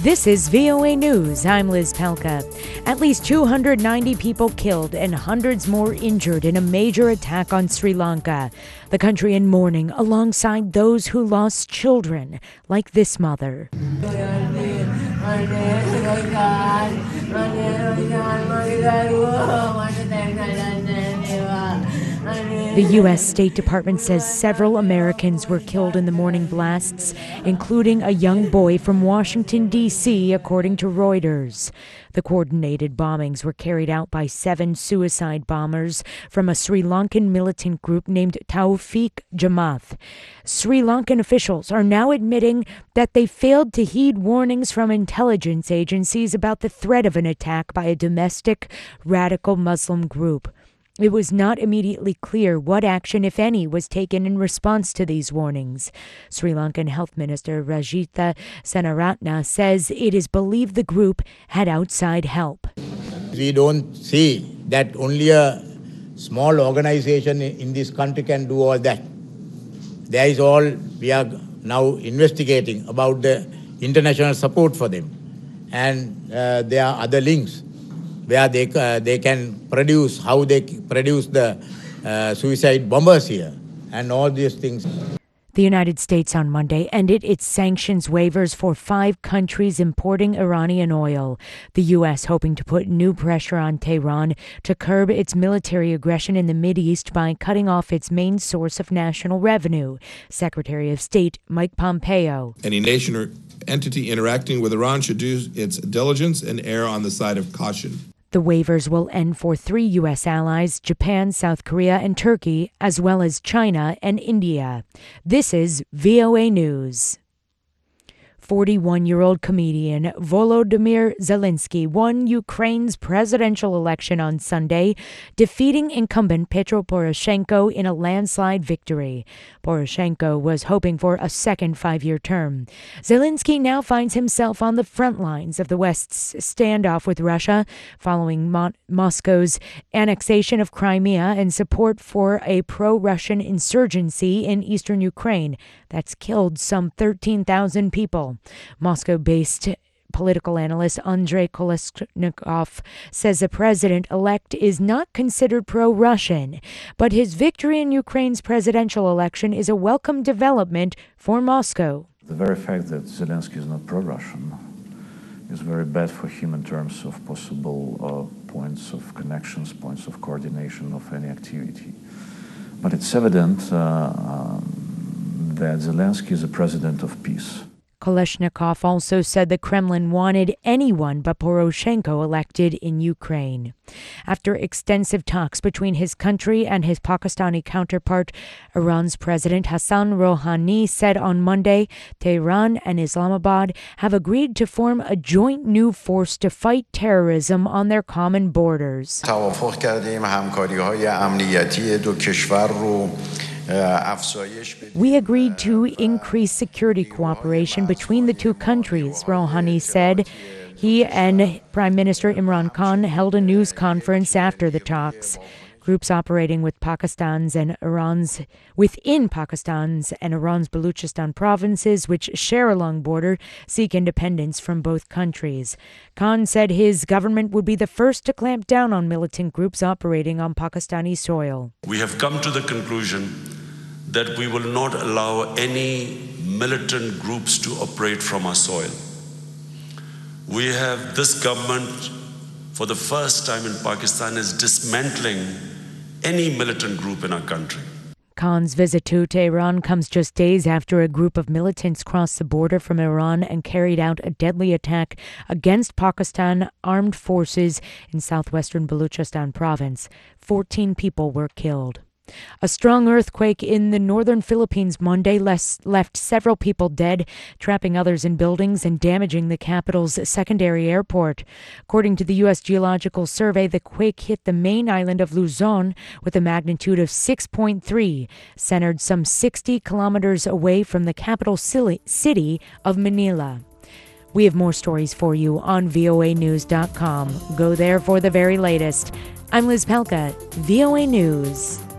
This is VOA News. I'm Liz Pelka. At least 290 people killed and hundreds more injured in a major attack on Sri Lanka. The country in mourning alongside those who lost children, like this mother. The U.S. State Department says several Americans were killed in the morning blasts, including a young boy from Washington, D.C., according to Reuters. The coordinated bombings were carried out by 7 suicide bombers from a Sri Lankan militant group named Taufiq Jamath. Sri Lankan officials are now admitting that they failed to heed warnings from intelligence agencies about the threat of an attack by a domestic radical Muslim group. It was not immediately clear what action, if any, was taken in response to these warnings. Sri Lankan Health Minister Rajitha Senaratne says it is believed the group had outside help. We don't see that only a small organization in this country can do all that. There is all we are now investigating about the international support for them. And there are other links where they can produce, how they produce the suicide bombers here and all these things. The United States on Monday ended its sanctions waivers for 5 countries importing Iranian oil. The U.S. hoping to put new pressure on Tehran to curb its military aggression in the Mideast by cutting off its main source of national revenue. Secretary of State Mike Pompeo. Any nation or entity interacting with Iran should do its diligence and err on the side of caution. The waivers will end for 3 U.S. allies, Japan, South Korea, and Turkey, as well as China and India. This is VOA News. 41-year-old comedian Volodymyr Zelensky won Ukraine's presidential election on Sunday, defeating incumbent Petro Poroshenko in a landslide victory. Poroshenko was hoping for a second 5-year term. Zelensky now finds himself on the front lines of the West's standoff with Russia, following Moscow's annexation of Crimea and support for a pro-Russian insurgency in eastern Ukraine that's killed some 13,000 people. Moscow-based political analyst Andrei Kolesnikov says the president-elect is not considered pro-Russian, but his victory in Ukraine's presidential election is a welcome development for Moscow. The very fact that Zelensky is not pro-Russian is very bad for him in terms of possible points of connections, points of coordination of any activity. But it's evident that Zelensky is a president of peace. Kolesnikov also said the Kremlin wanted anyone but Poroshenko elected in Ukraine. After extensive talks between his country and his Pakistani counterpart, Iran's President Hassan Rouhani said on Monday Tehran and Islamabad have agreed to form a joint new force to fight terrorism on their common borders. We agreed to increase security cooperation between the 2 countries, Rouhani said. He and Prime Minister Imran Khan held a news conference after the talks. Groups operating within Pakistan's and Iran's Baluchistan provinces, which share a long border, seek independence from both countries. Khan said his government would be the first to clamp down on militant groups operating on Pakistani soil. We have come to the conclusion that we will not allow any militant groups to operate from our soil. This government, for the first time in Pakistan, is dismantling any militant group in our country. Khan's visit to Tehran comes just days after a group of militants crossed the border from Iran and carried out a deadly attack against Pakistan armed forces in southwestern Baluchistan province. 14 people were killed. A strong earthquake in the northern Philippines Monday left several people dead, trapping others in buildings and damaging the capital's secondary airport. According to the U.S. Geological Survey, the quake hit the main island of Luzon with a magnitude of 6.3, centered some 60 kilometers away from the capital city of Manila. We have more stories for you on voanews.com. Go there for the very latest. I'm Liz Pelka, VOA News.